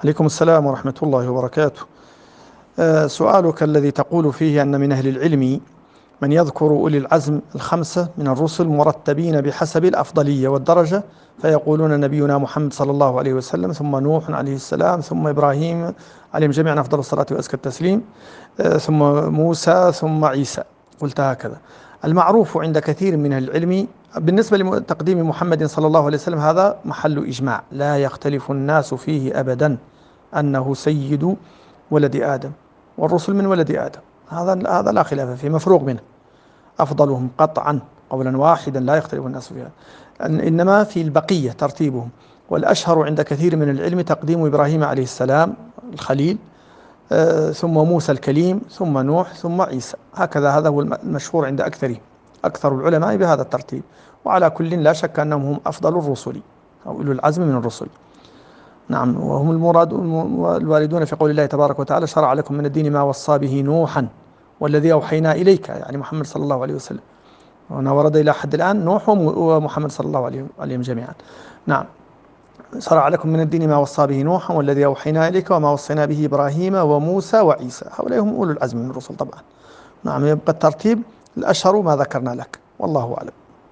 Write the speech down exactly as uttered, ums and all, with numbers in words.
عليكم السلام ورحمة الله وبركاته. آه، سؤالك الذي تقول فيه أن من أهل العلم من يذكر أولي العزم الخمسة من الرسل مرتبين بحسب الأفضلية والدرجة، فيقولون نبينا محمد صلى الله عليه وسلم، ثم نوح عليه السلام، ثم إبراهيم عليهم جميعا أفضل الصلاة وأزكى التسليم، آه، ثم موسى، ثم عيسى. قلت هكذا. المعروف عند كثير من أهل العلم بالنسبة لتقديم محمد صلى الله عليه وسلم، هذا محل إجماع لا يختلف الناس فيه أبدا، أنه سيد ولد آدم، والرسل من ولد آدم، هذا هذا لا خلاف فيه، مفروغ منه، أفضلهم قطعا قولا واحدا لا يختلف الناس فيها. إنما في البقية ترتيبهم، والأشهر عند كثير من العلم تقديم إبراهيم عليه السلام الخليل، آه ثم موسى الكليم، ثم نوح، ثم عيسى، هكذا. هذا هو المشهور عند أكثر أكثر العلماء بهذا الترتيب. وعلى كل لا شك أنهم هم أفضل الرسل أو أولو العزم من الرسل. نعم، وهم المراد الواردون في قول الله تبارك وتعالى: شرع لكم من الدين ما وصى به نوحا والذي أوحينا إليك، يعني محمد صلى الله عليه وسلم. هنا ورد إلى حد الآن نوح ومحمد صلى الله عليه عليهم جميعا. نعم، شرع لكم من الدين ما وصى به نوحا والذي أوحينا إليك وما وصينا به إبراهيم وموسى وعيسى، هؤلاء هم أولو العزم من الرسل طبعا. نعم، يبقى الترتيب الأشهر ما ذكرنا لك، والله أعلم.